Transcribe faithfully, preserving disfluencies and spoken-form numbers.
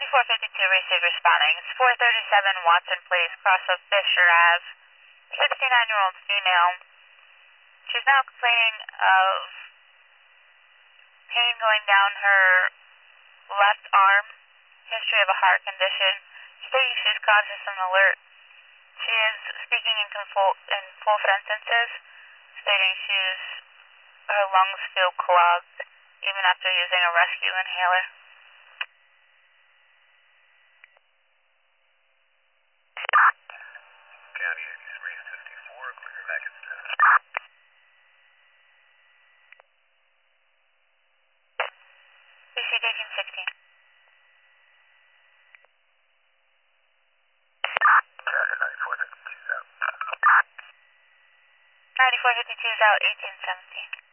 four fifty-two received responding. It's four thirty-seven Watson Place, cross of Fisher Ave. sixty-nine-year-old female. She's now complaining of pain going down her left arm, history of a heart condition, stating she's cautious and alert. She is speaking in, full, in full sentences, stating she's, her lungs feel clogged, even after using a rescue inhaler. County eighty-three fifty-four, clear back at ten. B C eighteen sixteen. ninety-four fifty-two is out. ninety-four fifty-two is out, eighteen seventeen.